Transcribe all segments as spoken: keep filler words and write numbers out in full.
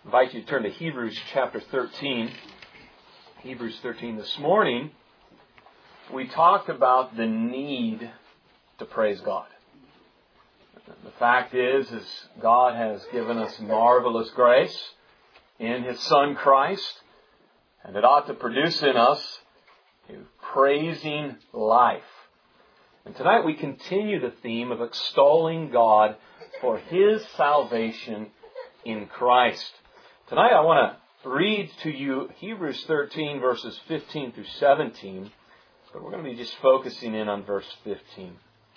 invite you to turn to Hebrews chapter thirteen. Hebrews thirteen. This morning, we talked about the need to praise God. The fact is, is God has given us marvelous grace in His Son Christ, and it ought to produce in us a praising life. And tonight we continue the theme of extolling God for His salvation in Christ. Tonight I want to read to you Hebrews thirteen verses fifteen through seventeen, but we're going to be just focusing in on verse fifteen.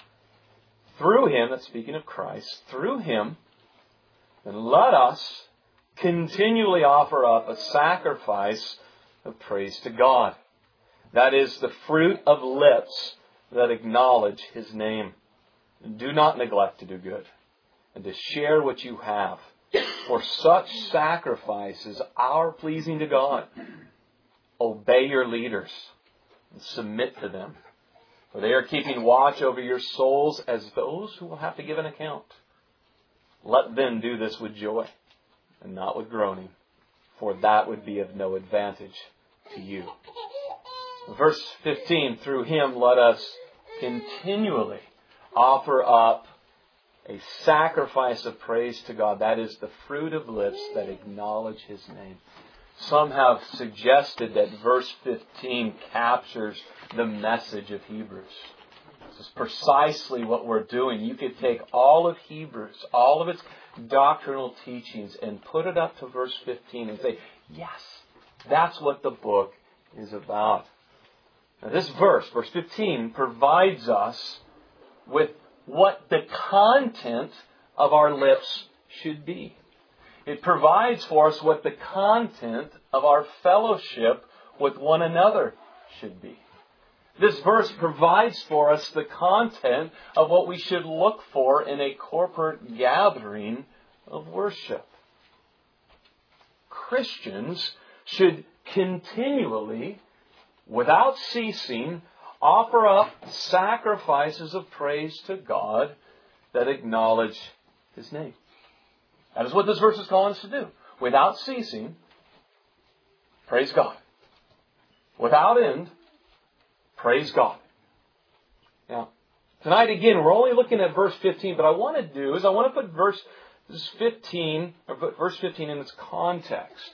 Through Him, that's speaking of Christ, through Him, then let us continually offer up a sacrifice of praise to God. That is the fruit of lips that acknowledge His name. Do not neglect to do good and to share what you have. For such sacrifices are pleasing to God. Obey your leaders and submit to them. For they are keeping watch over your souls as those who will have to give an account. Let them do this with joy and not with groaning, for that would be of no advantage to you. Verse fifteen, through Him let us continually offer up a sacrifice of praise to God. That is the fruit of lips that acknowledge His name. Some have suggested that verse fifteen captures the message of Hebrews. This is precisely what we're doing. You could take all of Hebrews, all of its doctrinal teachings, and put it up to verse fifteen and say, yes, that's what the book is about. Now this verse, verse fifteen, provides us with what the content of our lips should be. It provides for us what the content of our fellowship with one another should be. This verse provides for us the content of what we should look for in a corporate gathering of worship. Christians should continually, without ceasing, offer up sacrifices of praise to God that acknowledge His name. That is what this verse is calling us to do. Without ceasing, praise God. Without end, praise God. Now, tonight again, we're only looking at verse fifteen, but I want to do is I want to put verse fifteen, or put verse fifteen in its context.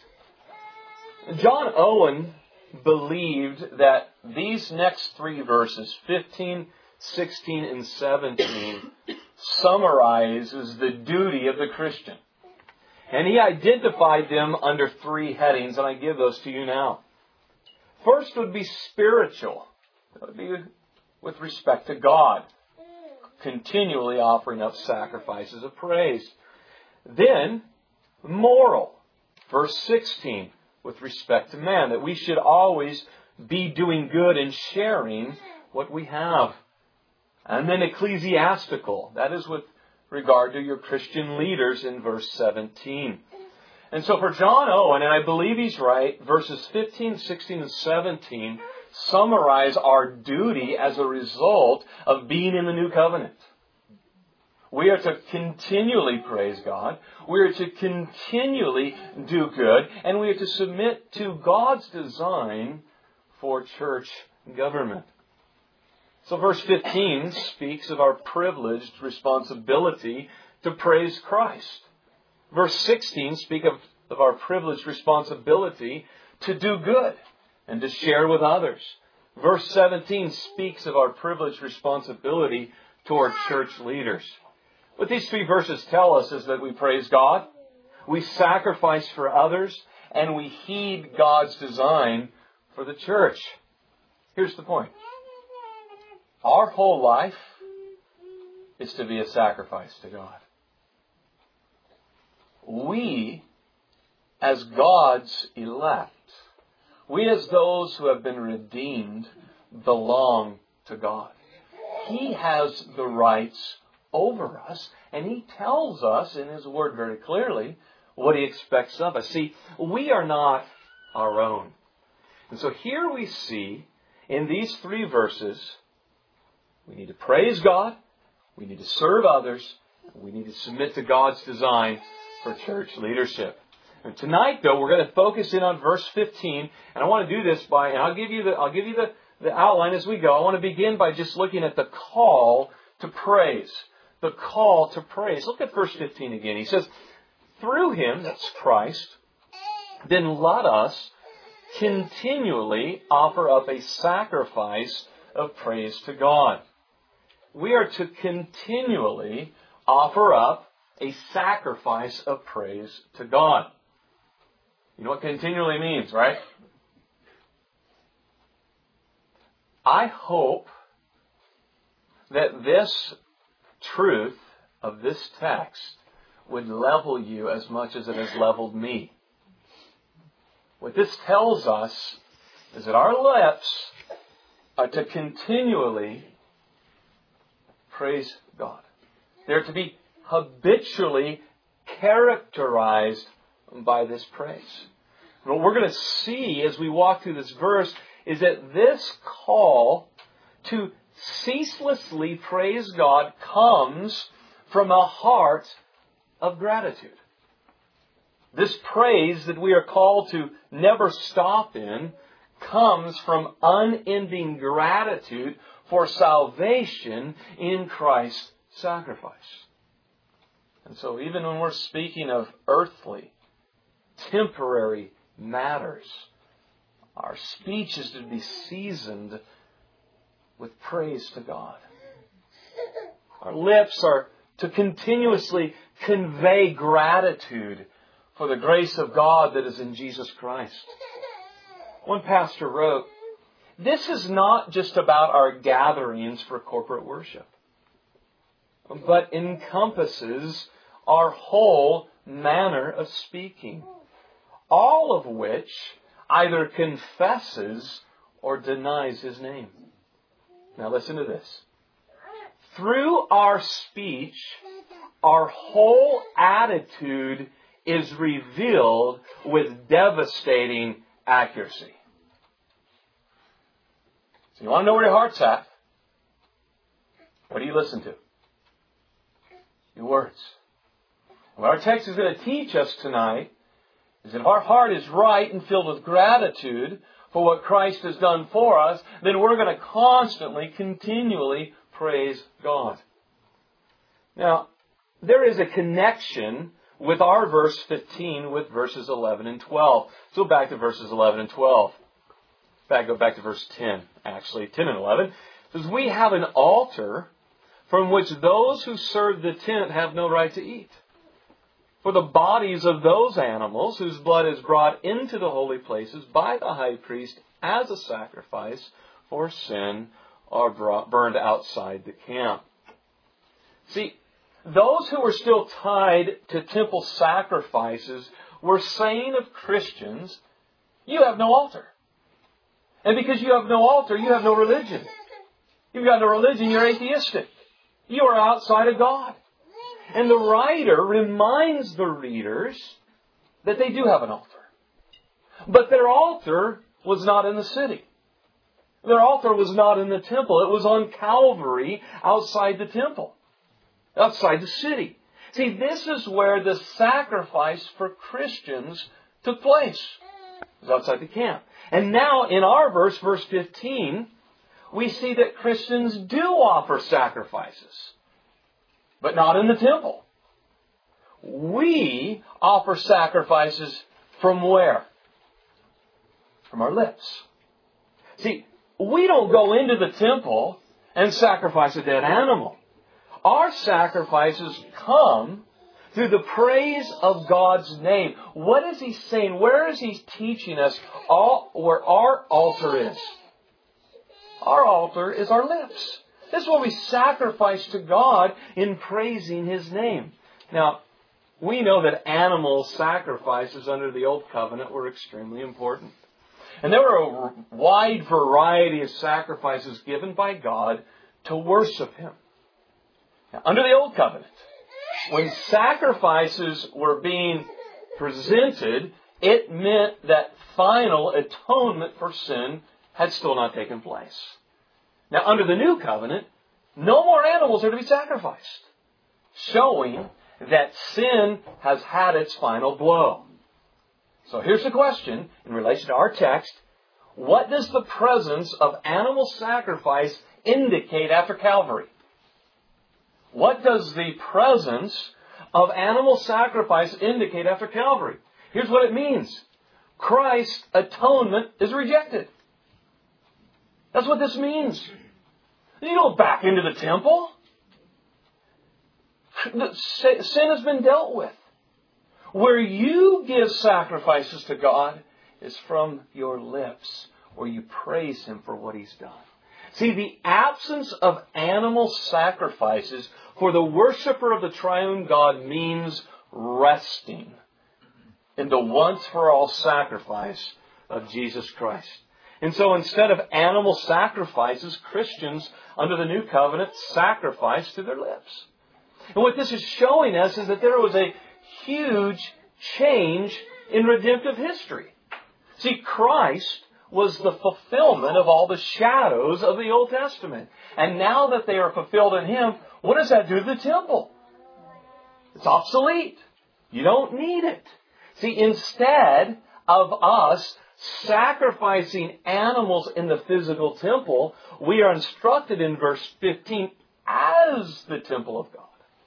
John Owen believed that these next three verses, fifteen, sixteen, and seventeen, summarizes the duty of the Christian. And he identified them under three headings, and I give those to you now. First would be spiritual. That would be with respect to God, continually offering up sacrifices of praise. Then, moral. Verse sixteen. With respect to man, that we should always be doing good and sharing what we have. And then ecclesiastical, that is with regard to your Christian leaders in verse seventeen. And so for John Owen, and I believe he's right, verses fifteen, sixteen, and seventeen summarize our duty as a result of being in the new covenant. We are to continually praise God. We are to continually do good. And we are to submit to God's design for church government. So verse fifteen speaks of our privileged responsibility to praise Christ. Verse sixteen speaks of, of our privileged responsibility to do good and to share with others. Verse seventeen speaks of our privileged responsibility toward church leaders. What these three verses tell us is that we praise God, we sacrifice for others, and we heed God's design for the church. Here's the point. Our whole life is to be a sacrifice to God. We, as God's elect, we as those who have been redeemed, belong to God. He has the rights over us, and He tells us in His Word very clearly what He expects of us. See, we are not our own. And so here we see in these three verses, we need to praise God, we need to serve others, and we need to submit to God's design for church leadership. And tonight, though, we're going to focus in on verse fifteen, and I want to do this by, and I'll give you the, I'll give you the, the outline as we go. I want to begin by just looking at the call to praise. The call to praise. Look at verse fifteen again. He says, through Him, that's Christ, then let us continually offer up a sacrifice of praise to God. We are to continually offer up a sacrifice of praise to God. You know what continually means, right? I hope that this truth of this text would level you as much as it has leveled me. What this tells us is that our lips are to continually praise God. They're to be habitually characterized by this praise. What we're going to see as we walk through this verse is that this call to ceaselessly praise God comes from a heart of gratitude. This praise that we are called to never stop in comes from unending gratitude for salvation in Christ's sacrifice. And so even when we're speaking of earthly, temporary matters, our speech is to be seasoned with praise to God. Our lips are to continuously convey gratitude for the grace of God that is in Jesus Christ. One pastor wrote, "This is not just about our gatherings for corporate worship, but encompasses our whole manner of speaking, all of which either confesses or denies His name." Now listen to this. Through our speech, our whole attitude is revealed with devastating accuracy. So you want to know where your heart's at? What do you listen to? Your words. What our text is going to teach us tonight is that if our heart is right and filled with gratitude for what Christ has done for us, then we're going to constantly, continually praise God. Now, there is a connection with our verse fifteen with verses eleven and twelve. Let's go back to verses eleven and twelve. Back, go back to verse ten, actually, ten and eleven. It says, "We have an altar from which those who serve the tent have no right to eat. For the bodies of those animals whose blood is brought into the holy places by the high priest as a sacrifice for sin are brought, burned outside the camp." See, those who were still tied to temple sacrifices were saying of Christians, you have no altar. And because you have no altar, you have no religion. You've got no religion, you're atheistic. You are outside of God. And the writer reminds the readers that they do have an altar. But their altar was not in the city. Their altar was not in the temple. It was on Calvary outside the temple, outside the city. See, this is where the sacrifice for Christians took place. It was outside the camp. And now in our verse, verse fifteen, we see that Christians do offer sacrifices, but not in the temple. We offer sacrifices from where? From our lips. See, we don't go into the temple and sacrifice a dead animal. Our sacrifices come through the praise of God's name. What is He saying? Where is He teaching us all, where our altar is? Our altar is our lips. This is what we sacrifice to God in praising His name. Now, we know that animal sacrifices under the Old Covenant were extremely important. And there were a wide variety of sacrifices given by God to worship Him. Now, under the Old Covenant, when sacrifices were being presented, it meant that final atonement for sin had still not taken place. Now, under the New Covenant, no more animals are to be sacrificed, showing that sin has had its final blow. So here's the question in relation to our text. What does the presence of animal sacrifice indicate after Calvary? What does the presence of animal sacrifice indicate after Calvary? Here's what it means. Christ's atonement is rejected. That's what this means. You don't back into the temple. Sin has been dealt with. Where you give sacrifices to God is from your lips, where you praise Him for what He's done. See, the absence of animal sacrifices for the worshiper of the triune God means resting in the once-for-all sacrifice of Jesus Christ. And so instead of animal sacrifices, Christians under the new covenant sacrifice to their lips. And what this is showing us is that there was a huge change in redemptive history. See, Christ was the fulfillment of all the shadows of the Old Testament. And now that they are fulfilled in Him, what does that do to the temple? It's obsolete. You don't need it. See, instead of us sacrificing animals in the physical temple, we are instructed in verse fifteen as the temple of God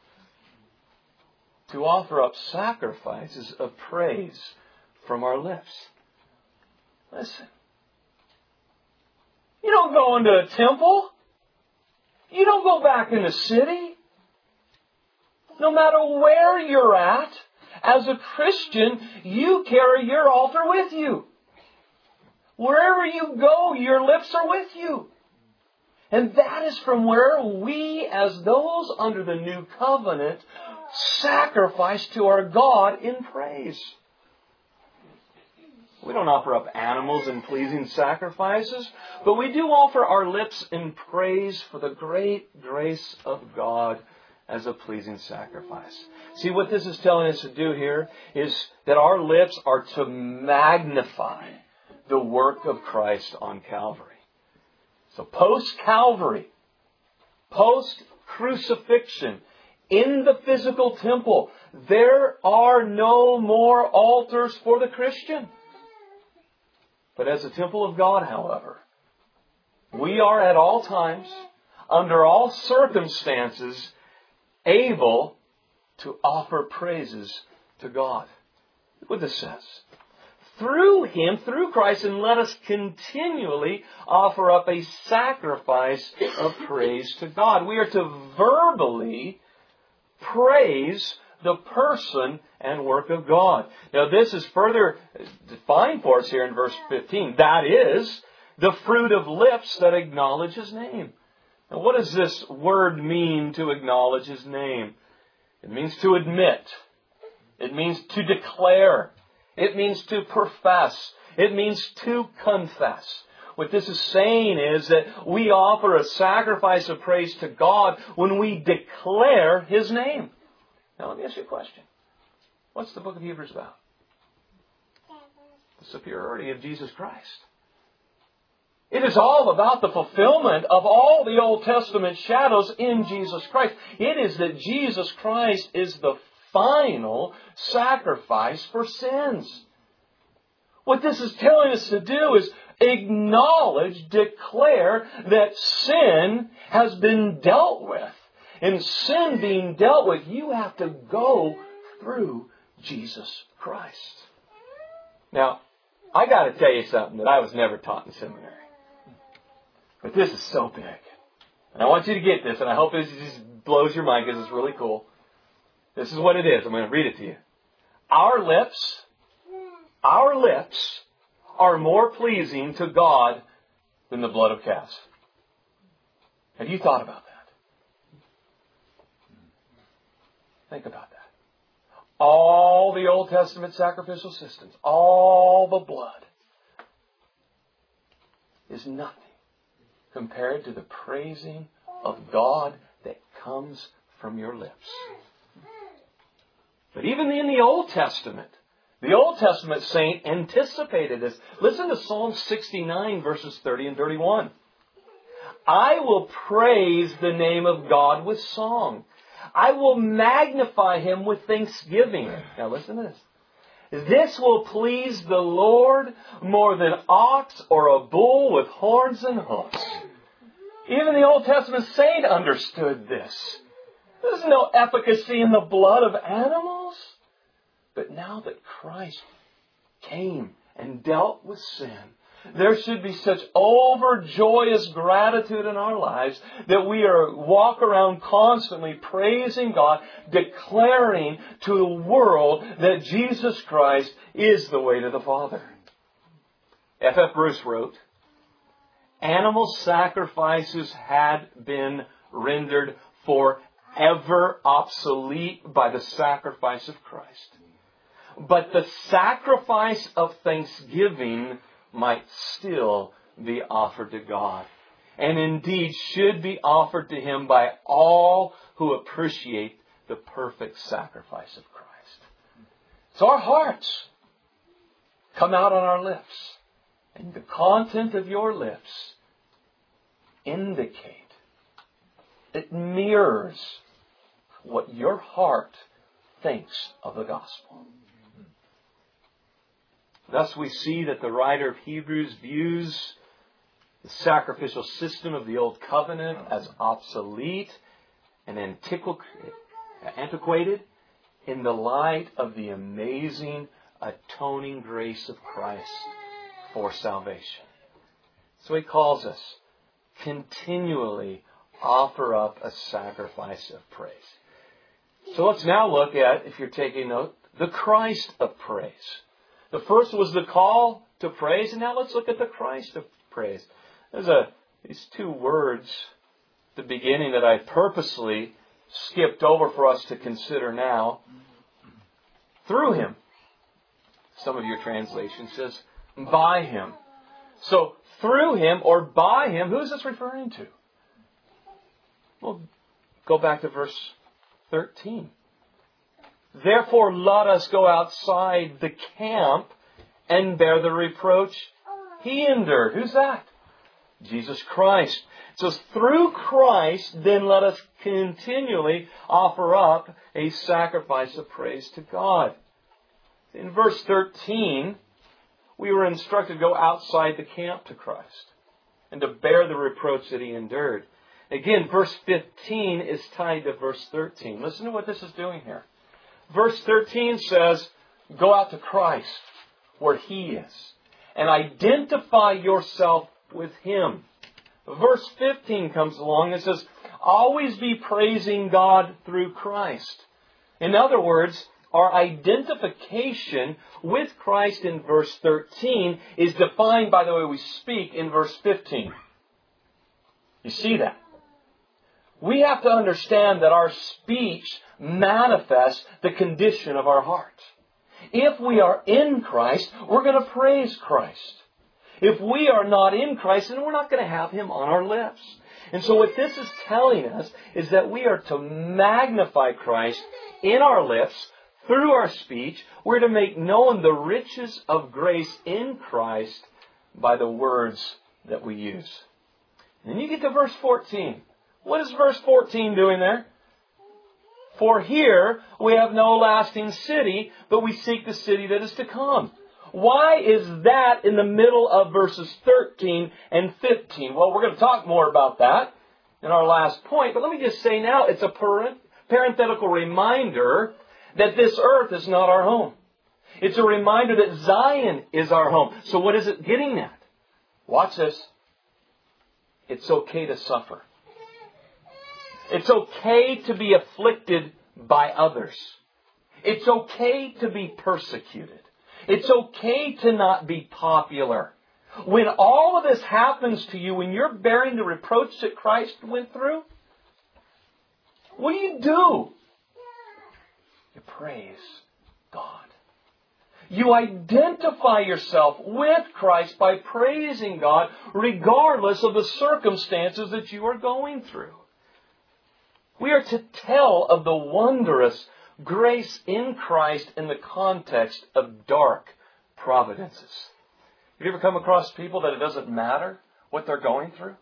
to offer up sacrifices of praise from our lips. Listen. You don't go into a temple. You don't go back in the city. No matter where you're at, as a Christian, you carry your altar with you. Wherever you go, your lips are with you. And that is from where we, as those under the new covenant, sacrifice to our God in praise. We don't offer up animals in pleasing sacrifices, but we do offer our lips in praise for the great grace of God as a pleasing sacrifice. See, what this is telling us to do here is that our lips are to magnify the work of Christ on Calvary. So post-Calvary, post-crucifixion, in the physical temple, there are no more altars for the Christian. But as a temple of God, however, we are at all times, under all circumstances, able to offer praises to God. Look what this says. Through Him, through Christ, and let us continually offer up a sacrifice of praise to God. We are to verbally praise the person and work of God. Now this is further defined for us here in verse fifteen. That is the fruit of lips that acknowledge His name. Now what does this word mean, to acknowledge His name? It means to admit. It means to declare. It means to profess. It means to confess. What this is saying is that we offer a sacrifice of praise to God when we declare His name. Now let me ask you a question. What's the book of Hebrews about? The superiority of Jesus Christ. It is all about the fulfillment of all the Old Testament shadows in Jesus Christ. It is that Jesus Christ is the final sacrifice for sins. What this is telling us to do is acknowledge, declare that sin has been dealt with. And sin being dealt with, you have to go through Jesus Christ. Now, I got to tell you something that I was never taught in seminary. But this is so big. And I want you to get this, and I hope this just blows your mind because it's really cool. This is what it is. I'm going to read it to you. Our lips, our lips are more pleasing to God than the blood of calves. Have you thought about that? Think about that. All the Old Testament sacrificial systems, all the blood, is nothing compared to the praising of God that comes from your lips. But even in the Old Testament, the Old Testament saint anticipated this. Listen to Psalm sixty-nine, verses thirty and thirty-one. I will praise the name of God with song. I will magnify Him with thanksgiving. Now listen to this. This will please the Lord more than ox or a bull with horns and hoofs. Even the Old Testament saint understood this. There's no efficacy in the blood of animals. But now that Christ came and dealt with sin, there should be such overjoyous gratitude in our lives that we are walk around constantly praising God, declaring to the world that Jesus Christ is the way to the Father. F F Bruce wrote, "Animal sacrifices had been rendered forever obsolete by the sacrifice of Christ. But the sacrifice of thanksgiving might still be offered to God, and indeed should be offered to Him by all who appreciate the perfect sacrifice of Christ." So our hearts come out on our lips, and the content of your lips indicate, it mirrors what your heart thinks of the gospel. Thus we see that the writer of Hebrews views the sacrificial system of the Old Covenant as obsolete and antiquated in the light of the amazing atoning grace of Christ for salvation. So he calls us, continually offer up a sacrifice of praise. So let's now look at, if you're taking note, the Christ of praise. The first was the call to praise, and now let's look at the Christ of praise. There's a these two words at the beginning that I purposely skipped over for us to consider now. Through Him. Some of your translation says by Him. So through Him or by Him, who is this referring to? Well, go back to verse thirteen. "Therefore let us go outside the camp and bear the reproach He endured." Who's that? Jesus Christ. It says, through Christ, then let us continually offer up a sacrifice of praise to God. In verse thirteen, we were instructed to go outside the camp to Christ and to bear the reproach that He endured. Again, verse fifteen is tied to verse thirteen. Listen to what this is doing here. Verse thirteen says, go out to Christ where He is and identify yourself with Him. Verse fifteen comes along and says, always be praising God through Christ. In other words, our identification with Christ in verse thirteen is defined by the way we speak in verse fifteen. You see that? We have to understand that our speech manifests the condition of our heart. If we are in Christ, we're going to praise Christ. If we are not in Christ, then we're not going to have Him on our lips. And so what this is telling us is that we are to magnify Christ in our lips, through our speech. We're to make known the riches of grace in Christ by the words that we use. And you get to verse fourteen. What is verse fourteen doing there? For here we have no lasting city, but we seek the city that is to come. Why is that in the middle of verses thirteen and fifteen? Well, we're going to talk more about that in our last point. But let me just say now, it's a parenthetical reminder that this earth is not our home. It's a reminder that Zion is our home. So what is it getting at? Watch this. It's okay to suffer. It's okay to be afflicted by others. It's okay to be persecuted. It's okay to not be popular. When all of this happens to you, when you're bearing the reproach that Christ went through, what do you do? You praise God. You identify yourself with Christ by praising God regardless of the circumstances that you are going through. We are to tell of the wondrous grace in Christ in the context of dark providences. Have you ever come across people that it doesn't matter what they're going through?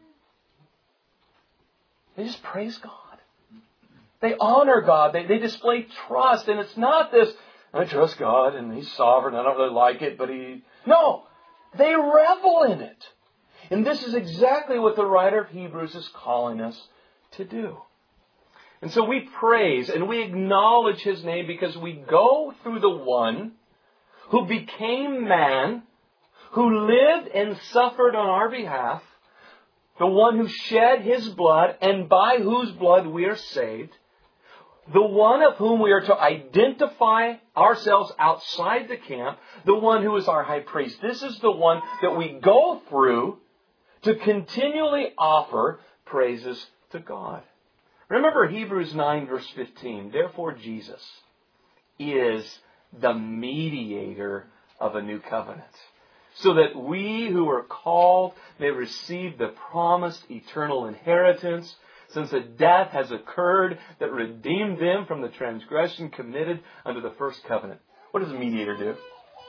They just praise God. They honor God. They, they display trust. And it's not this, I trust God and He's sovereign. I don't really like it, but He... No! They revel in it. And this is exactly what the writer of Hebrews is calling us to do. And so we praise and we acknowledge His name because we go through the one who became man, who lived and suffered on our behalf, the one who shed His blood and by whose blood we are saved, the one of whom we are to identify ourselves outside the camp, the one who is our high priest. This is the one that we go through to continually offer praises to God. Remember Hebrews nine verse fifteen. Therefore Jesus is the mediator of a new covenant, so that we who are called may receive the promised eternal inheritance, since a death has occurred that redeemed them from the transgression committed under the first covenant. What does a mediator do?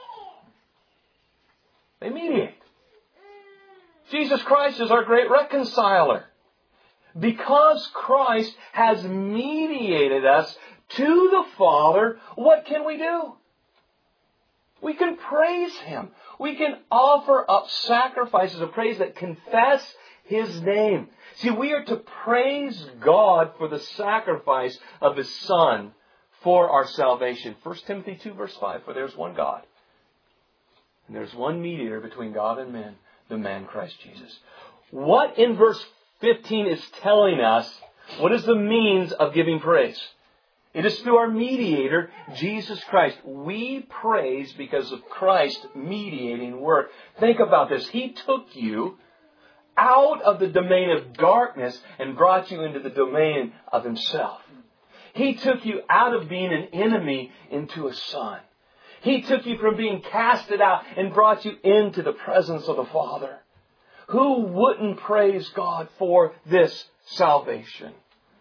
They mediate. Jesus Christ is our great reconciler. Because Christ has mediated us to the Father, what can we do? We can praise Him. We can offer up sacrifices of praise that confess His name. See, we are to praise God for the sacrifice of His Son for our salvation. First Timothy two verse five, for there's one God. And there's one mediator between God and men, the man Christ Jesus. What in verse fifteen is telling us, what is the means of giving praise? It is through our mediator, Jesus Christ. We praise because of Christ's mediating work. Think about this. He took you out of the domain of darkness and brought you into the domain of Himself. He took you out of being an enemy into a son. He took you from being casted out and brought you into the presence of the Father. Who wouldn't praise God for this salvation?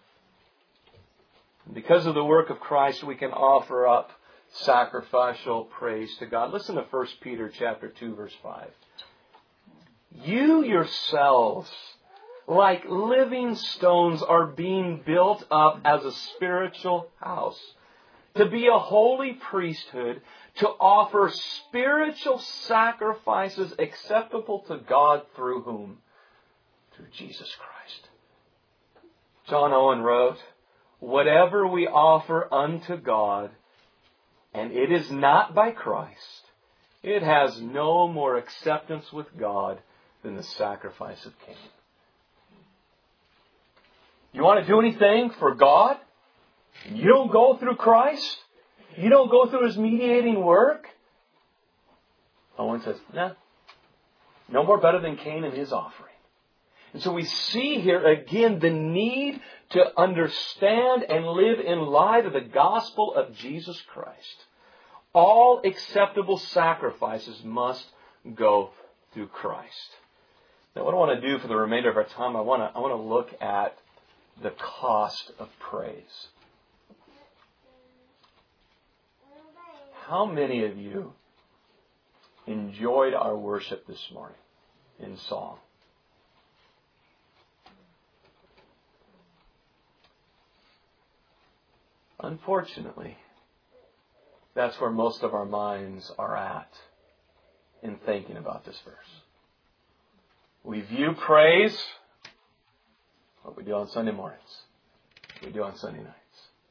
Because of the work of Christ, we can offer up sacrificial praise to God. Listen to First Peter chapter two, verse five. You yourselves, like living stones, are being built up as a spiritual house, to be a holy priesthood, to offer spiritual sacrifices acceptable to God through whom? Through Jesus Christ. John Owen wrote, whatever we offer unto God, and it is not by Christ, it has no more acceptance with God than the sacrifice of Cain. You want to do anything for God? You don't go through Christ? You don't go through His mediating work? Owen says, nah, no more better than Cain and his offering. And so we see here again the need to understand and live in light of the gospel of Jesus Christ. All acceptable sacrifices must go through Christ. Now, what I want to do for the remainder of our time, I want to, I want to look at the cost of praise. How many of you enjoyed our worship this morning in song? Unfortunately, that's where most of our minds are at in thinking about this verse. We view praise, what we do on Sunday mornings, we do on Sunday nights.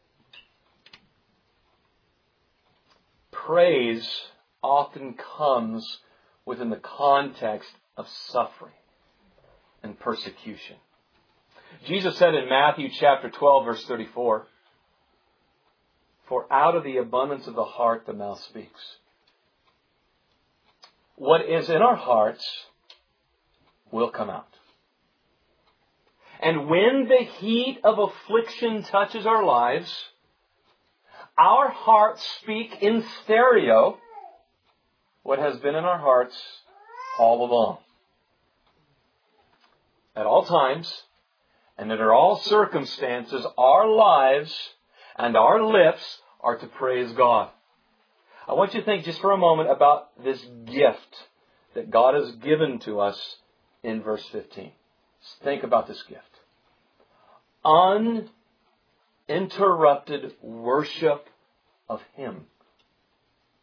Praise often comes within the context of suffering and persecution. Jesus said in Matthew chapter twelve, verse thirty-four, for out of the abundance of the heart the mouth speaks. What is in our hearts will come out. And when the heat of affliction touches our lives, our hearts speak in stereo what has been in our hearts all along. At all times and under all circumstances, our lives and our lips are to praise God. I want you to think just for a moment about this gift that God has given to us in verse fifteen. Just think about this gift. Uninterrupted worship of Him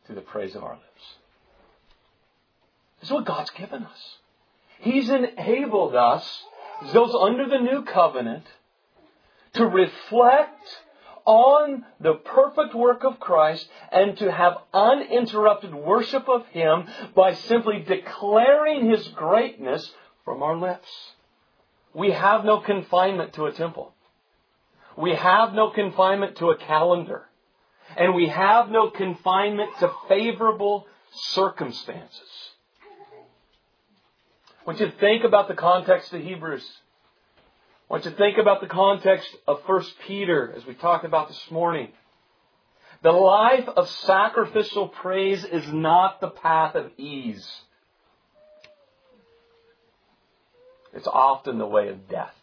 through the praise of our lips. This is what God's given us. He's enabled us, those under the new covenant, to reflect on the perfect work of Christ and to have uninterrupted worship of Him by simply declaring His greatness from our lips. We have no confinement to a temple. We have no confinement to a calendar. And we have no confinement to favorable circumstances. I want you to think about the context of Hebrews. I want you to think about the context of First Peter, as we talked about this morning. The life of sacrificial praise is not the path of ease. It's often the way of death.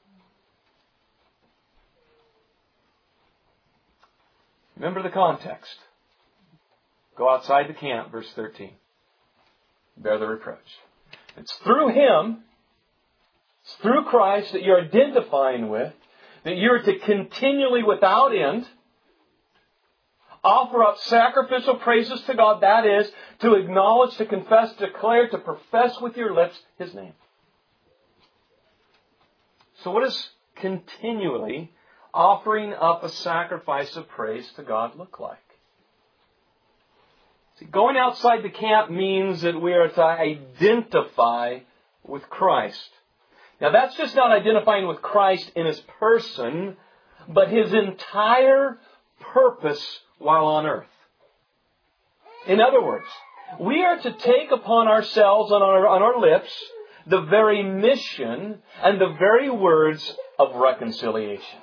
Remember the context. Go outside the camp, verse thirteen. Bear the reproach. It's through Him, it's through Christ that you're identifying with, that you're to continually, without end, offer up sacrificial praises to God. That is, to acknowledge, to confess, to declare, to profess with your lips His name. So what does continually offering up a sacrifice of praise to God look like? See, going outside the camp means that we are to identify with Christ. Now that's just not identifying with Christ in His person, but His entire purpose while on earth. In other words, we are to take upon ourselves, on our, on our lips, the very mission and the very words of reconciliation.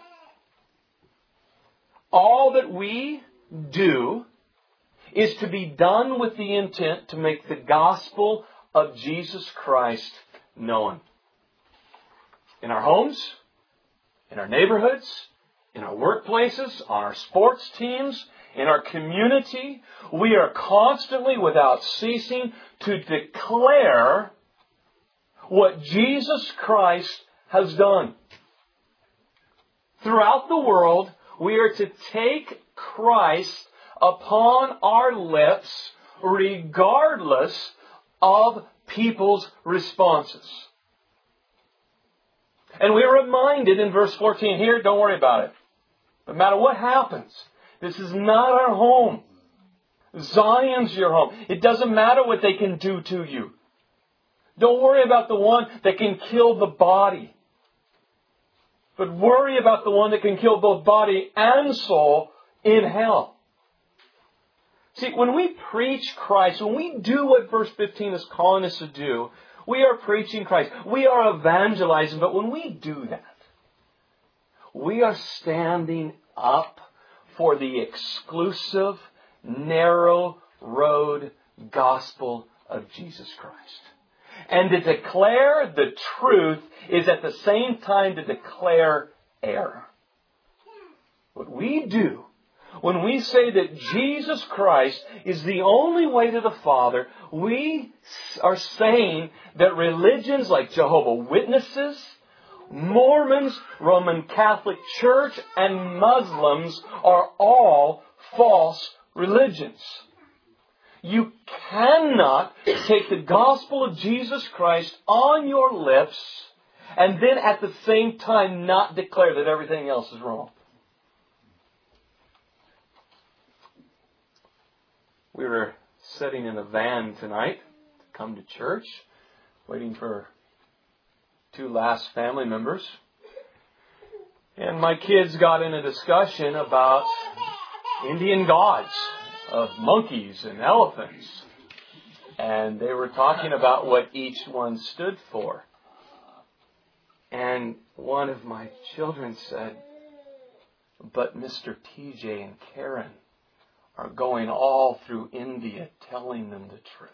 All that we do is to be done with the intent to make the gospel of Jesus Christ known. In our homes, in our neighborhoods, in our workplaces, on our sports teams, in our community, we are constantly, without ceasing, to declare what Jesus Christ has done. Throughout the world, we are to take Christ upon our lips regardless of people's responses. And we are reminded in verse fourteen here, don't worry about it. No matter what happens, this is not our home. Zion's your home. It doesn't matter what they can do to you. Don't worry about the one that can kill the body. But worry about the one that can kill both body and soul in hell. See, when we preach Christ, when we do what verse fifteen is calling us to do, we are preaching Christ. We are evangelizing. But when we do that, we are standing up for the exclusive, narrow road gospel of Jesus Christ. And to declare the truth is at the same time to declare error. What we do when we say that Jesus Christ is the only way to the Father, we are saying that religions like Jehovah's Witnesses, Mormons, Roman Catholic Church, and Muslims are all false religions. You cannot take the gospel of Jesus Christ on your lips and then at the same time not declare that everything else is wrong. We were sitting in a van tonight to come to church, waiting for two last family members. And my kids got in a discussion about Indian gods of monkeys and elephants. And they were talking about what each one stood for. And one of my children said, "But Mister T J and Karen are going all through India telling them the truth."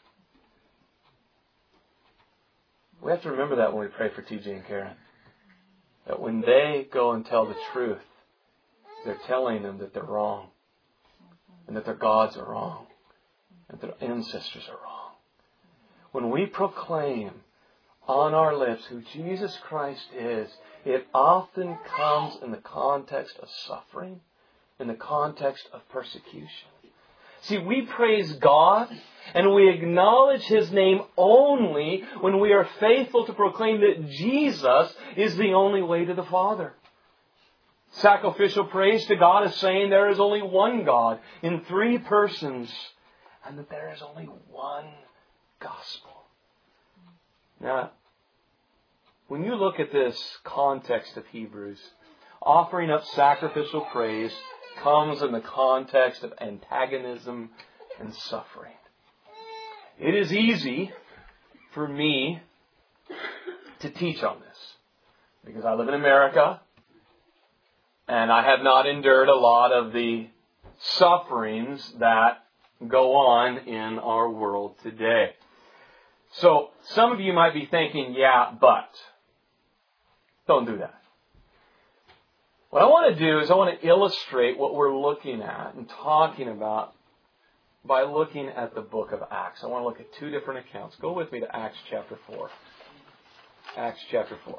We have to remember that when we pray for T J and Karen. That when they go and tell the truth, they're telling them that they're wrong. And that their gods are wrong. And their ancestors are wrong. When we proclaim on our lips who Jesus Christ is, it often comes in the context of suffering, in the context of persecution. See, we praise God and we acknowledge His name only when we are faithful to proclaim that Jesus is the only way to the Father. Sacrificial praise to God is saying there is only one God in three persons and that there is only one gospel. Now, when you look at this context of Hebrews, offering up sacrificial praise comes in the context of antagonism and suffering. It is easy for me to teach on this because I live in America and I have not endured a lot of the sufferings that go on in our world today. So some of you might be thinking, yeah, but don't do that. What I want to do is I want to illustrate what we're looking at and talking about by looking at the book of Acts. I want to look at two different accounts. Go with me to Acts chapter four. Acts chapter four.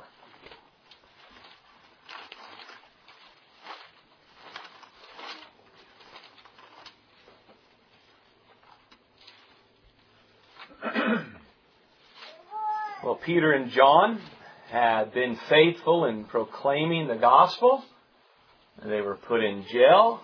Well, Peter and John had been faithful in proclaiming the gospel. They were put in jail.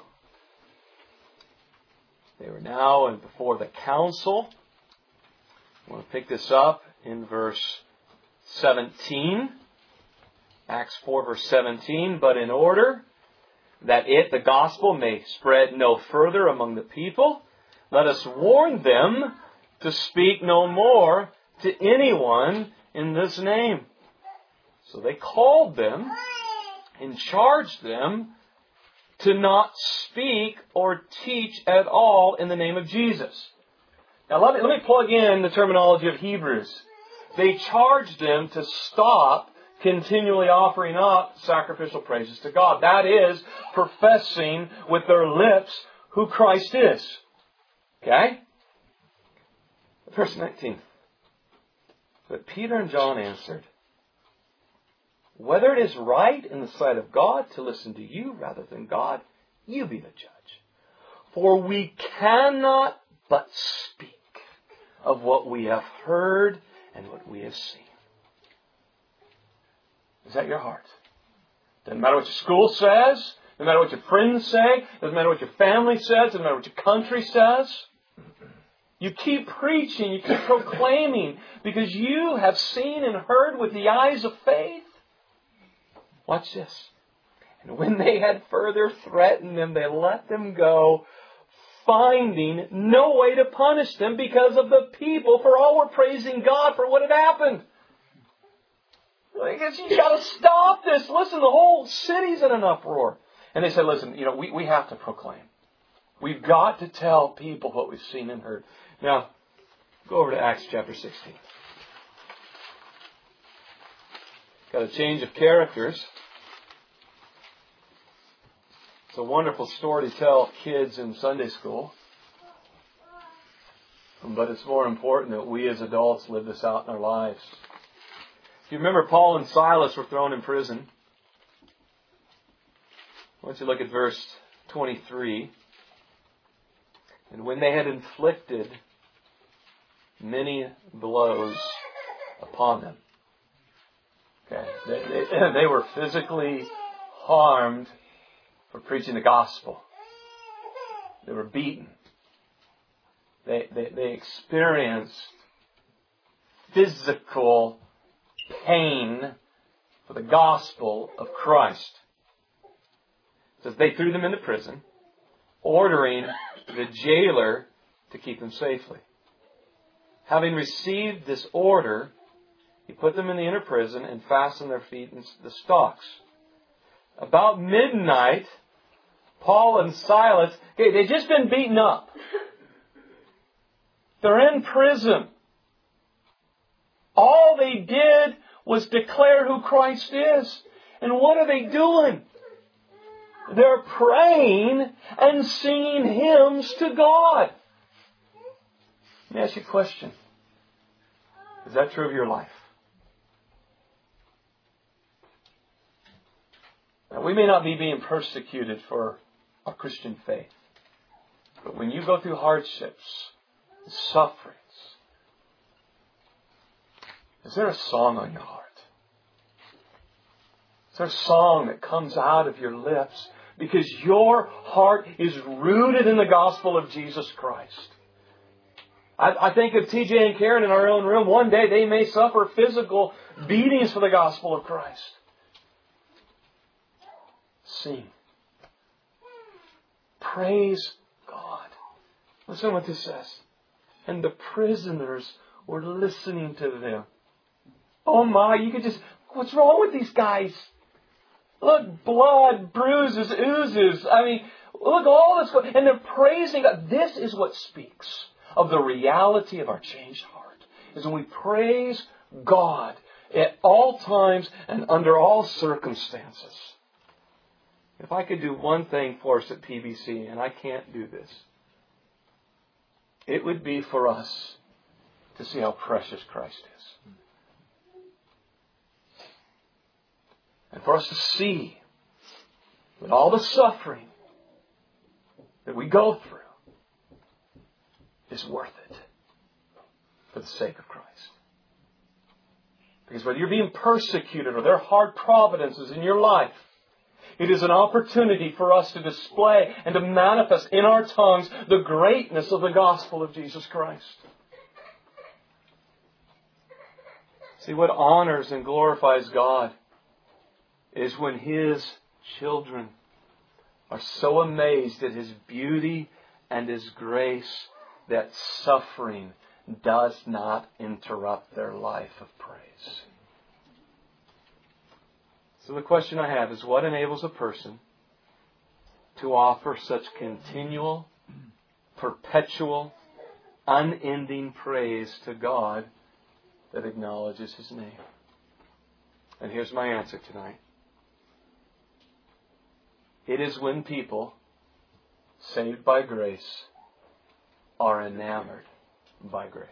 They were now before the council. I want to pick this up in verse seventeen. Acts four, verse seventeen. But in order that it, the gospel, may spread no further among the people, let us warn them to speak no more to anyone in this name. So they called them and charged them to not speak or teach at all in the name of Jesus. Now let me, let me plug in the terminology of Hebrews. They charged them to stop continually offering up sacrificial praises to God. That is, professing with their lips who Christ is. Okay? Verse nineteen. But Peter and John answered, whether it is right in the sight of God to listen to you rather than God, you be the judge. For we cannot but speak of what we have heard and what we have seen. Is that your heart? Doesn't matter what your school says. Doesn't matter what your friends say. Doesn't matter what your family says. Doesn't matter what your country says. You keep preaching. You keep proclaiming because you have seen and heard with the eyes of faith. Watch this. And when they had further threatened them, they let them go, finding no way to punish them because of the people, for all were praising God for what had happened. I guess you got to stop this. Listen, the whole city's in an uproar. And they said, listen, you know, we, we have to proclaim. We've got to tell people what we've seen and heard. Now, go over to Acts chapter sixteen. Got a change of characters. It's a wonderful story to tell kids in Sunday school. But it's more important that we as adults live this out in our lives. If you remember, Paul and Silas were thrown in prison. Why don't you look at verse twenty-three. And when they had inflicted many blows upon them. Okay, they, they, they were physically harmed for preaching the gospel. They were beaten. They, they, they experienced physical pain for the gospel of Christ. It says they threw them into prison, ordering the jailer to keep them safely. Having received this order, he put them in the inner prison and fastened their feet in the stocks. About midnight, Paul and Silas, okay, they'd just been beaten up. They're in prison. All they did was declare who Christ is. And what are they doing? They're praying and singing hymns to God. Let me ask you a question. Is that true of your life? Now, we may not be being persecuted for our Christian faith, but when you go through hardships, sufferings, is there a song on your heart? Is there a song that comes out of your lips because your heart is rooted in the gospel of Jesus Christ? I, I think of T J and Karen in our own room. One day they may suffer physical beatings for the gospel of Christ. Sing. Praise God. Listen what this says. And the prisoners were listening to them. Oh my, you could just, what's wrong with these guys? Look, blood, bruises, oozes. I mean, look, all this. And they're praising God. This is what speaks of the reality of our changed heart. Is when we praise God at all times and under all circumstances. If I could do one thing for us at P B C, and I can't do this, it would be for us to see how precious Christ is. And for us to see that all the suffering that we go through is worth it for the sake of Christ. Because whether you're being persecuted or there are hard providences in your life, it is an opportunity for us to display and to manifest in our tongues the greatness of the gospel of Jesus Christ. See, what honors and glorifies God is when His children are so amazed at His beauty and His grace that suffering does not interrupt their life of praise. So the question I have is, what enables a person to offer such continual, perpetual, unending praise to God that acknowledges His name? And here's my answer tonight. It is when people, saved by grace, are enamored by grace.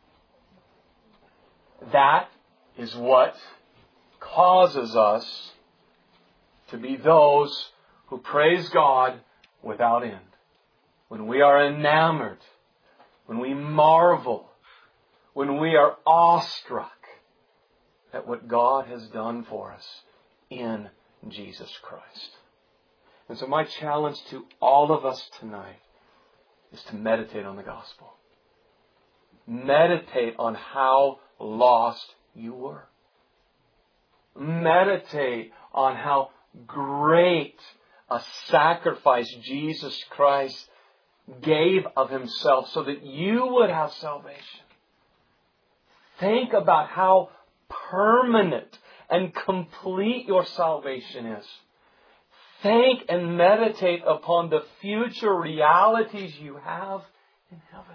That is what causes us to be those who praise God without end. When we are enamored, when we marvel, when we are awestruck at what God has done for us in Jesus Christ. And so my challenge to all of us tonight is to meditate on the gospel. Meditate on how lost you were. Meditate on how great a sacrifice Jesus Christ gave of Himself so that you would have salvation. Think about how permanent and complete your salvation is. Think and meditate upon the future realities you have in heaven.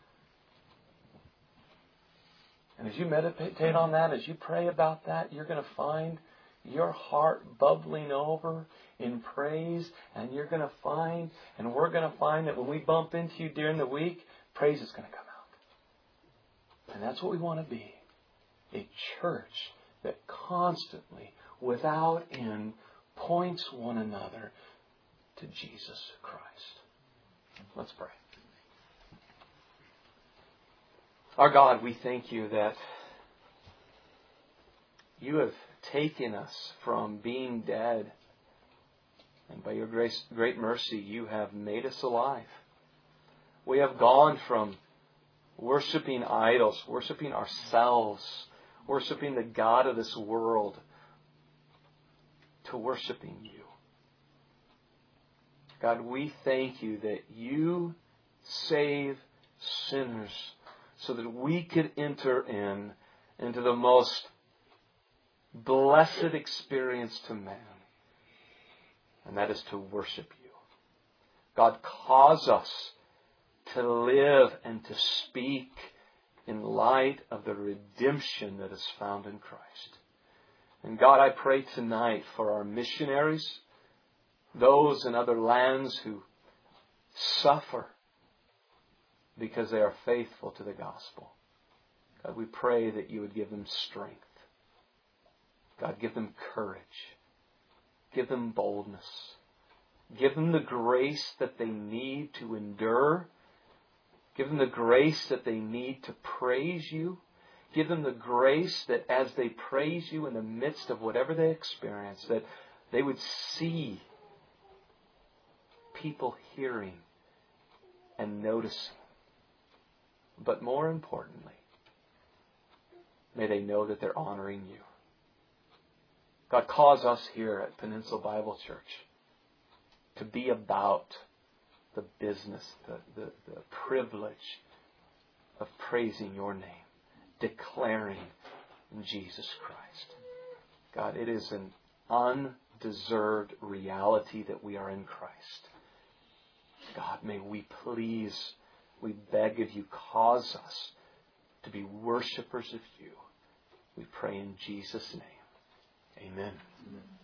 And as you meditate on that, as you pray about that, you're going to find your heart bubbling over in praise. And you're going to find, and we're going to find that when we bump into you during the week, praise is going to come out. And that's what we want to be. A church that constantly, without end, points one another to Jesus Christ. Let's pray. Our God, we thank You that You have taken us from being dead, and by Your grace, great mercy, You have made us alive. We have gone from worshiping idols, worshiping ourselves, worshiping the God of this world, to worshiping You. God, we thank You that You save sinners so that we could enter in into the most blessed experience to man. And that is to worship You. God, cause us to live and to speak in light of the redemption that is found in Christ. And God, I pray tonight for our missionaries, those in other lands who suffer because they are faithful to the gospel. God, we pray that You would give them strength. God, give them courage. Give them boldness. Give them the grace that they need to endure. Give them the grace that they need to praise you. Give them the grace that as they praise you in the midst of whatever they experience, that they would see people hearing and noticing. But more importantly, may they know that they're honoring you. God, cause us here at Peninsula Bible Church to be about the business, the, the, the privilege of praising your name, declaring Jesus Christ. God, it is an undeserved reality that we are in Christ. God, may we please, we beg of you, cause us to be worshipers of you. We pray in Jesus' name. Amen. Amen.